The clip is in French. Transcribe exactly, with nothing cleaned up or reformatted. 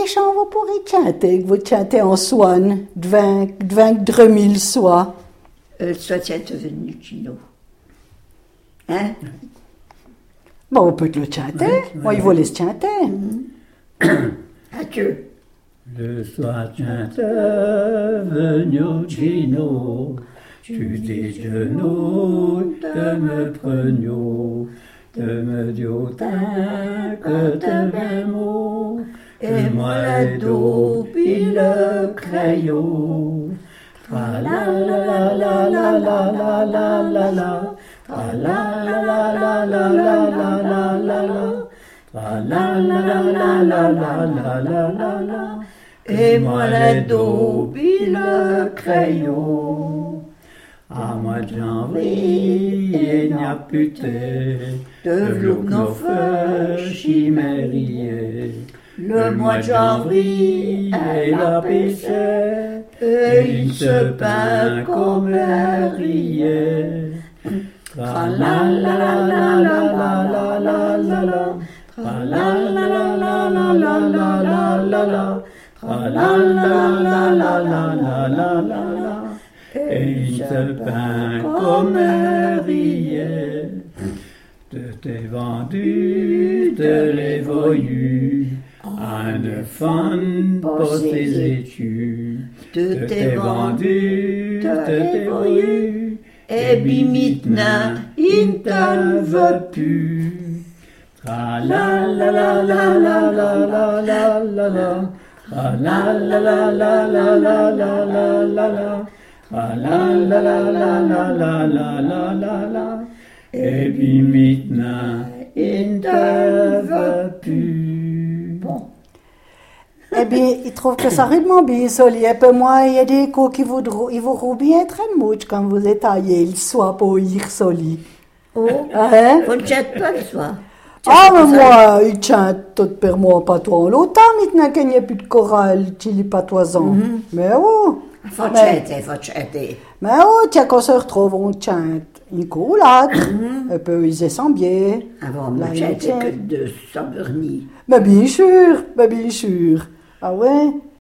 quel chant vous pourrez chanter, que vous chantez en swan, de vingt, de vingt dremille sois? Euh, soit tiens, venu Chino. Hein? Bon, on peut te le chanter. Ouais, Moi, ouais. il vous laisse chanter. À que? Le soir tient venu Gino, tu dis de nous, de me prenio, de me diotin que de mes mots, et moi les dos, puis le crayon. Tra la la la la la la la la la, tra la la la la la la la la la, tra la la la la la la la la la la. Et moi les dos, puis le crayon. À mois de janvier, il n'y a plus de velours nos feux chimériés. Le mois de janvier, il a pêché, et il se peint comme un riet. Tra la la la la la la la la la, tra la la la la la la la la la la. La la la la la la la la la la, et il se peint comme un riet. De tes vendus, de les voyus, à une femme pour ses études. De tes vendus, de tes voyus, et puis maintenant, il ne te veut plus. Tra la la la la la la la la la la. La la la la la la la la la la la, la la la la la la la la la la la, et puis maintenant il ne te veut plus. Bon. Eh bien, il trouve que ça rythme bien, Soli. Et puis moi, il y a des coups qui vous, ils vous roulent bien très mouche quand vous êtes taillé le soir pour y Soli. Oh, Hein? on ne chante pas le soir. Ah, mais moi, il chante tout pour moi, pas toi. L'autre, maintenant qu'il n'y a plus de chorale, il n'est pas toisant. Mhm. Mais oh! Il faut Mais- chanter, il faut chanter. Mais oh, tiens, qu'on se retrouve, on chante une coulade, un peu ils sont bien. Avant, La on chantait noche. que de Saint-Bernie. Mais bien sûr, mais bien sûr. Ah ouais?